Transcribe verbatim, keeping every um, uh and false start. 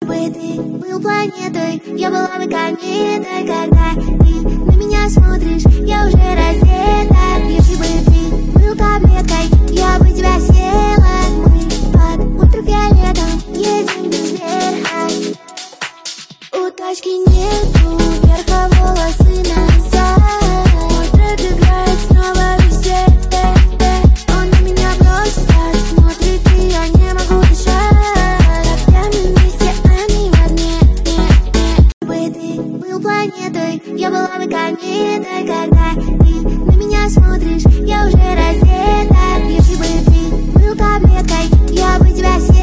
Бы ты был планетой, я была бы кометой. Когда ты на меня смотришь, я уже раздета. Если бы ты был таблеткой, я бы тебя съела. Мы под ультрафиолетом едем без верха. У тачки нету верха, волосы назад. Мой трек играет снова везде. Он на меня просто смотрит, и я не могу дышать. Прямо вместе, а не в огне. Бы ты был планетой, я была бы кометой. Когда ты на меня смотришь, я уже раздета. Если бы ты был таблеткой, я бы тебя съела.